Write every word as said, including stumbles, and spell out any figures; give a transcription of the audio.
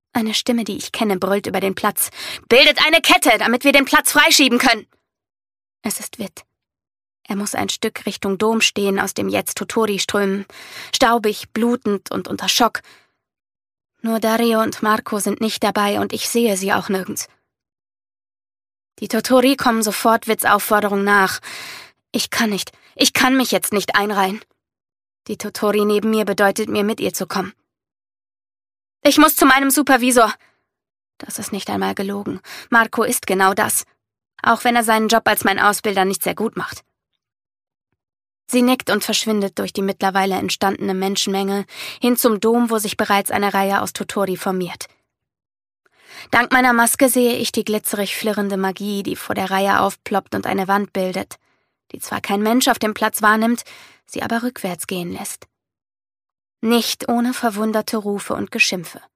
Eine Stimme, die ich kenne, brüllt über den Platz. »Bildet eine Kette, damit wir den Platz freischieben können!« Es ist Witt. Er muss ein Stück Richtung Dom stehen, aus dem jetzt Totori strömen. Staubig, blutend und unter Schock. Nur Dario und Marco sind nicht dabei und ich sehe sie auch nirgends. Die Totori kommen sofort Witts Aufforderung nach. Ich kann nicht, ich kann mich jetzt nicht einreihen. Die Totori neben mir bedeutet mir, mit ihr zu kommen. »Ich muss zu meinem Supervisor.« Das ist nicht einmal gelogen. Marco ist genau das. Auch wenn er seinen Job als mein Ausbilder nicht sehr gut macht. Sie nickt und verschwindet durch die mittlerweile entstandene Menschenmenge hin zum Dom, wo sich bereits eine Reihe aus Totori formiert. Dank meiner Maske sehe ich die glitzerig flirrende Magie, die vor der Reihe aufploppt und eine Wand bildet, die zwar kein Mensch auf dem Platz wahrnimmt, sie aber rückwärts gehen lässt. Nicht ohne verwunderte Rufe und Geschimpfe.